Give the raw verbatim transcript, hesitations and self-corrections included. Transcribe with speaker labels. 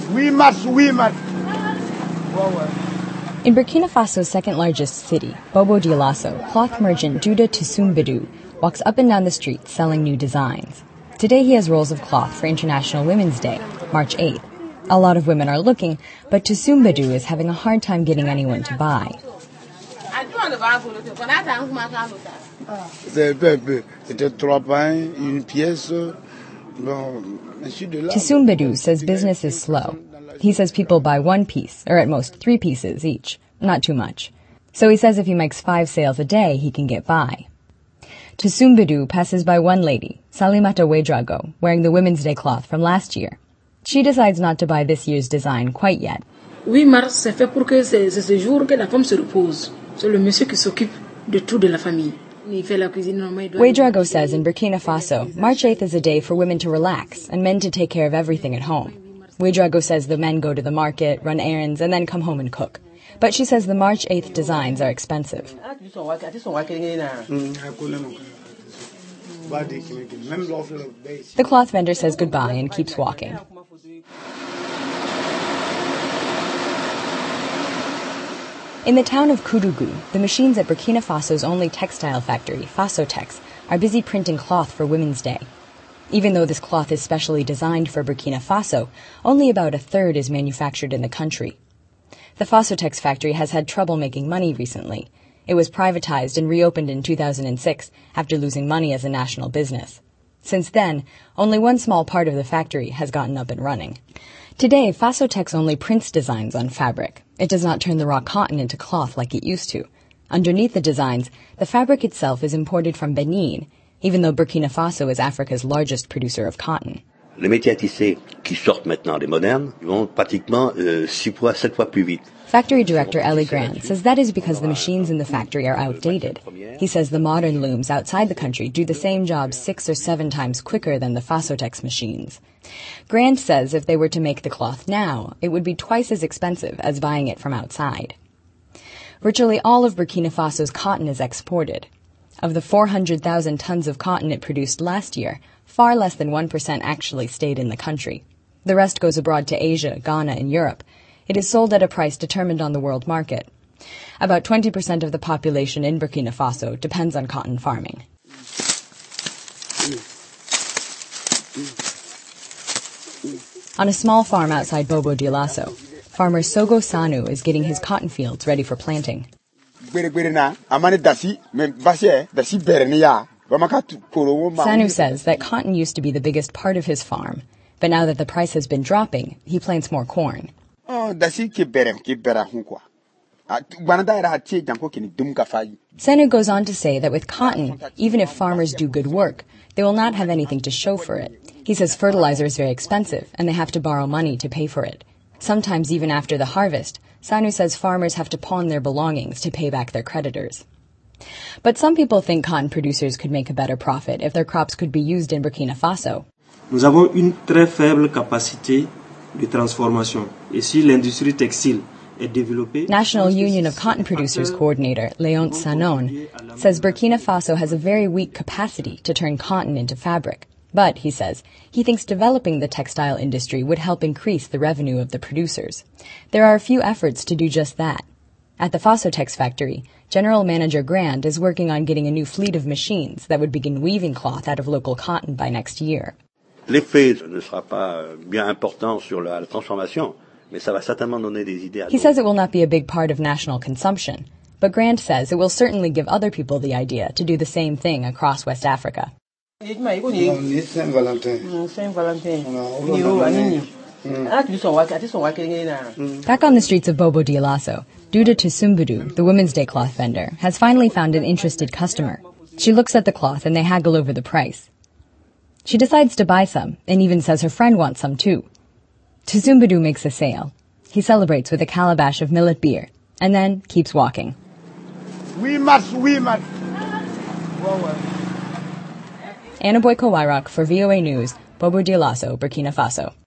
Speaker 1: In Burkina Faso's second-largest city, Bobo Dioulasso, cloth merchant Judah Toussoumbedu walks up and down the street selling new designs. Today he has rolls of cloth for International Women's Day, March eighth. A lot of women are looking, but Toussoumbedu is having a hard time getting anyone to buy. Toussoumbedu says business is slow. He says people buy one piece, or at most three pieces each, not too much. So he says if he makes five sales a day, he can get by. Toussoumbedu passes by one lady, Salimata Ouedraogo, wearing the Women's Day cloth from last year. She decides not to buy this year's design quite yet.
Speaker 2: huit mars, c'est fait pour que c'est ce jour que la femme se repose. C'est le monsieur qui s'occupe de tout de la famille.
Speaker 1: Ouedraogo says in Burkina Faso, March eighth is a day for women to relax and men to take care of everything at home. Ouedraogo says the men go to the market, run errands, and then come home and cook. But she says the March eighth designs are expensive. The cloth vendor says goodbye and keeps walking. In the town of Koudougou, the machines at Burkina Faso's only textile factory, Fasotex, are busy printing cloth for Women's Day. Even though this cloth is specially designed for Burkina Faso, only about a third is manufactured in the country. The Fasotex factory has had trouble making money recently. It was privatized and reopened in two thousand six after losing money as a national business. Since then, only one small part of the factory has gotten up and running. Today, Fasotex only prints designs on fabric. It does not turn the raw cotton into cloth like it used to. Underneath the designs, the fabric itself is imported from Benin, even though Burkina Faso is Africa's largest producer of cotton.
Speaker 3: Les métiers à tisser qui sortent maintenant des modernes vont pratiquement euh, six fois, sept fois plus vite.
Speaker 1: Factory director Elie Grand says that is because the machines in the factory are outdated. He says the modern looms outside the country do the same job six or seven times quicker than the Fasotex machines. Grand says if they were to make the cloth now, it would be twice as expensive as buying it from outside. Virtually all of Burkina Faso's cotton is exported. Of the four hundred thousand tons of cotton it produced last year, far less than one percent actually stayed in the country. The rest goes abroad to Asia, Ghana, and Europe. It is sold at a price determined on the world market. About twenty percent of the population in Burkina Faso depends on cotton farming. On a small farm outside Bobo Dioulasso, farmer Sogo Sanu is getting his cotton fields ready for planting. Sanu says that cotton used to be the biggest part of his farm, but now that the price has been dropping, he plants more corn. Sanu goes on to say that with cotton, even if farmers do good work, they will not have anything to show for it. He says fertilizer is very expensive, and they have to borrow money to pay for it. Sometimes even after the harvest, Sanu says farmers have to pawn their belongings to pay back their creditors. But some people think cotton producers could make a better profit if their crops could be used in Burkina Faso.
Speaker 4: Nous avons une très faible capacité de transformation. Et si l'industrie textile est développée...
Speaker 1: National Union of Cotton Producers Coordinator Léonce Sanon says Burkina Faso has a very weak capacity to turn cotton into fabric. But, he says, he thinks developing the textile industry would help increase the revenue of the producers. There are a few efforts to do just that. At the Fasotex factory, General Manager Grand is working on getting a new fleet of machines that would begin weaving cloth out of local cotton by next year.
Speaker 3: L'effet ne sera pas bien important sur la transformation, mais ça va certainement donner des idées.
Speaker 1: He says it will not be a big part of national consumption, but Grand says it will certainly give other people the idea to do the same thing across West Africa. Back on the streets of Bobo Dioulasso, Judah Toussoumbedu, the Women's Day cloth vendor, has finally found an interested customer. She looks at the cloth and they haggle over the price. She decides to buy some and even says her friend wants some too. Toussoumbedu makes a sale. He celebrates with a calabash of millet beer and then keeps walking.
Speaker 5: We must, we must.
Speaker 1: Anna Boyko Wairock for V O A News, Bobo Dioulasso, Burkina Faso.